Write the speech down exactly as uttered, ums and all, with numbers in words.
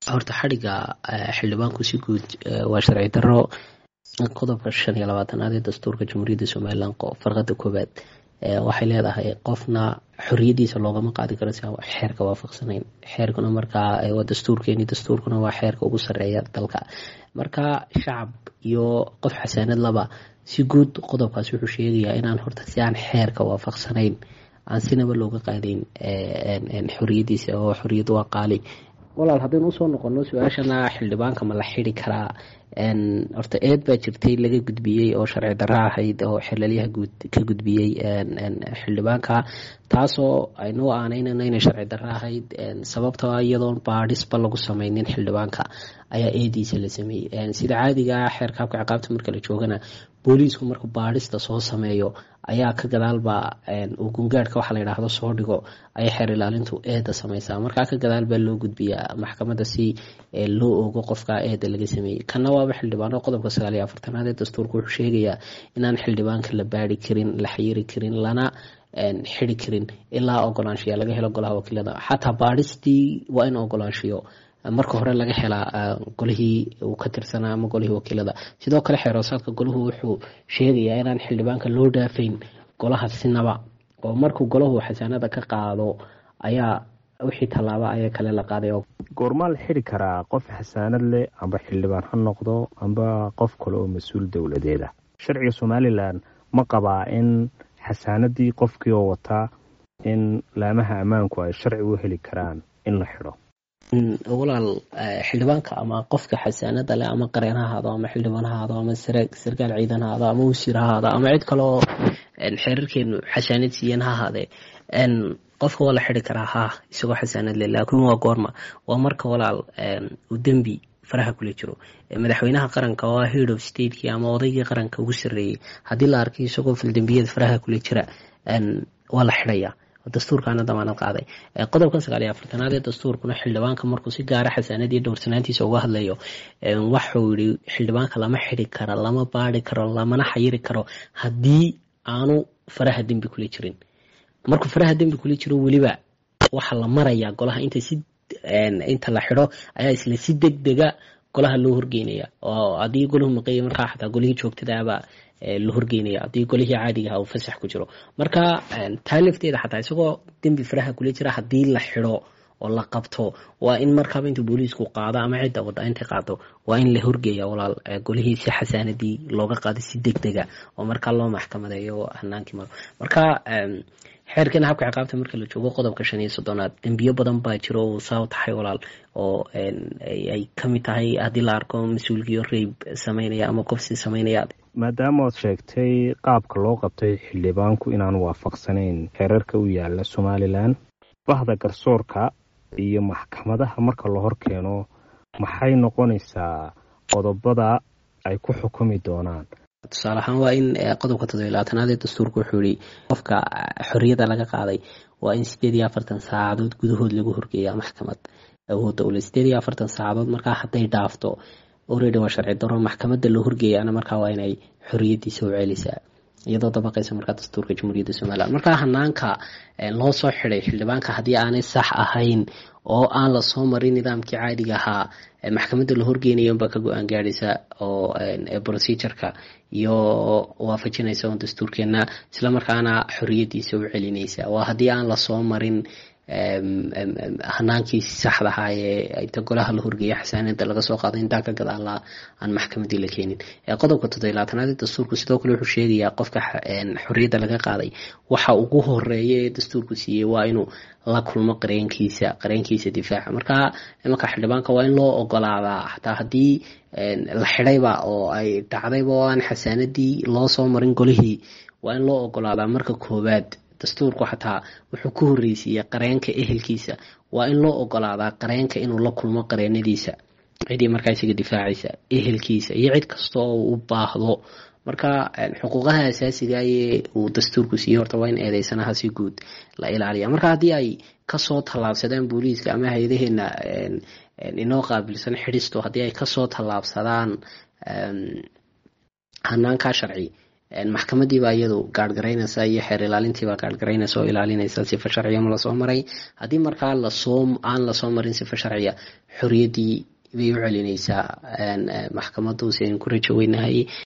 horta xadhiga xildhibaanku si guud waa sharci daro. qodobka shan iyo labaatanaad ee dastuurka jamhuuriyadda somalilan farqada koowaad waxay leedahay qofna xoriyadiisa loogama qaadi karo si aan xeerka waafaqsanayn. xeerkuna markaa waa dastuurkeeni, dastuurkuna waa xeerka ugu sareeya dalka. marka shacab iyo qof xasaanad laba si guud qodobkaas wuxuu sheegayaa inaan horta si aan xeerka waafaqsanayn aan sinaba looga qaadayn xoriyadiisa, oo xoriyadu waa qaali. walaal haddaynu usoo noqono su-aashana xildhibaanka ma la xidi karaa, horta eed baa jirtay laga gudbiyey oo sharci darro ahayd oo xelalyaha guud ka gudbiyey xildhibaanka, taasoo aynoo aaneynana inay sharci darro ahayd. sababtoo iyadoon baadhisba lagu sameynin xildhibaanka ayaa eediisa la sameeyey. sida caadiga xeerka habka ciqaabta marka la joogana booliisku markuu baadhista soo sameeyo ayaa ka gadaalba uu gungaadhka waxa la yidhaahdo soo dhigo ayay xeer ilaalintu eeda sameysaa. markaa ka gadaal baa loo gudbiyaa maxkamadda si loo ogo qofka eeda laga sameeyey. kana waaba xildhibaano qodobka sagaal iyo afartanaad ee dastuurka wuxuu sheegayaa inaan xildhibaanka la baari karin, la xayiri karin, lana xidi karin ilaa ogolaanshiya laga helo golaha wakiilada. xataa baadhistii waa in ogolaanshiyo marka hore laga helaa golihii uu ka tirsanaa ama golihii wakiilada. sidoo kale xeeroosaadka golahu wuxuu sheegayaa inaan xildhibaanka loo dhaafayn golaha sinaba, oo markuu golahu xasaanada ka qaado ayaa wixii tallaaba ayaa kale la qaaday. goormaa la xidi karaa qof xasaanad leh amba xildhibaan ha noqdo amba qof kale oo mas-uul dowladeeda? sharciga somalilan ma qabaa in xasaanadii qofkii oo wataa in laamaha ammaanku ay sharci u heli karaan in la xidho? walaal xildhibaanka ama qofka xasaanada leh ama qareen ha ahaado ama xildhibaan ha ahaado ama sarkaal ciidan ha ahaado ama wasiir ha ahaado ama cid kaleoo xeerarkeenu xasaanad siiyeen ha ahaadee qofka waa la xidi karaa ha isagoo xasaanad leh. laakiin waa goorma? waa marka walaal uu dembi faraha kula jiro. madaxweynaha qaranka oo head of stateki ama odaygii qaranka ugu sareeyey haddii la arkay isagoo fildambiyada faraha kula jira waa la xidhaya. dastuurkaana damaanad qaaday. qodobka sagaal iyo afartanaad ee dastuurkuna xildhibaanka markuu si gaara xasaanad iyo dhowrsanaantiisa uga hadlayo waxuu yihi xildhibaanka lama xidi karo, lama baari karo, lamana xayiri karo haddii aanu faraha dembi kula jirin. markuu faraha dembi kula jiro weliba waxaa la marayaa golaha inta si inta la xidho ayaa isla si degdega golaha loo horgeynaya. oo haddii golahu maqeeya markaa xataa golihii joogtadaaba la horgeynaya haddii golihii caadigaha uu fasax ku jiro. marka taa lafteeda xataa isagoo dembi faraha kula jira haddii la xidho oo la qabto waa in markaaba intuu booliisku qaado ama cidda wada intay qaado waa in la horgeeya walaal golihii si xasaanadii looga qaado si degdega oo markaa loo maxkamadeeyo hanaankii maro. marka xeerkana habka ciqaabta marka la joogo qodobka shan iyo soddonaad dembiyo badan baa jiro oo saa tahay walaal, oo ay kamid tahay haddii la arko mas-uulkiyo reyb sameynaya ama kofsi sameynaya. maadaama ood sheegtay qaabka loo qabtay xildhibaanku inaan waafaqsanayn xeerarka u yaala somalilan, bahda garsoorka iyo maxkamadaha marka la hor keeno maxay noqonaysaa qodobada ay ku xukumi doonaan? tusaale ahaan waa in qodobka toddobiyo labaatanaad ee dastuurka wuxuu yihi qofka xorriyadda laga qaaday waa in sideed iyo afartan saacadood gudahood lagu horgeeyaa maxkamad awoodda ule. sideed iyo afartan saacadood markaa hadday dhaafto already waa sharci daro. maxkamadda loo horgeeyaana markaa waa inay xorriyadiisa u celisaa iyadoo dabaqaysa markaa dastuurka jamhuuriyadda somalilan. markaa hanaanka loo soo xiday xildhibaanka haddii aanay sax ahayn oo aan la soo marin nidaamkii caadiga ahaa maxkamadda la horgeynayo baa ka go-aan gaadhaysa oo procedureka iyo waafajinaysa oo dastuurkeena islamarkaana xorriyadiisa u celinaysa. waa haddii aan lasoo marin hanaankii saxda ahaa ee inta golaha la horgeeya xasaanada laga soo qaado intaa ka gadaala aan maxkamadii la keenin. qodobka toddobiyo labaatanaad ee dastuurku sidoo kale wuxuu sheegayaa qofka xorriyadda laga qaaday waxa ugu horeeya ee dastuurku siiyey waa inuu la kulmo qareenkiisa qareenkiisa difaaca. markaa imanka xildhibaanka waa in loo ogolaadaa xataa haddii la xidhayba oo ay dhacdayba oo aan xasaanadii loo soo marin golihii waa in loo ogolaadaa marka koowaad. dastuurku xataa wuxuu ku horreysiiya qareenka ehelkiisa waa in loo ogolaadaa qareenka inuu la kulmo qareenadiisa cidii markaa isaga difaacaysa ehelkiisa iyo cid kasta oo u baahdo. marka xuquuqaha asaasiga ee uu dastuurku siiyey horta waa in eedeysanaha si guud la ilaaliya. marka haddii ay kasoo tallaabsadaan booliiska ama hay-adaheena inoo qaabilsan xidhisto haddii ay kasoo tallaabsadaan hanaankaa sharci maxkamadiibaa iyadu gaadhgaraynaysa iyo xeer ilaalintiibaa gaadhgaraynaysa oo ilaalinaysa sifa sharciya ma lasoo maray. haddii markaa lasoo aan lasoo marin sifa sharciya, xorriyaddii bay u celinaysaa maxkamadu. sian ku rajo weynahay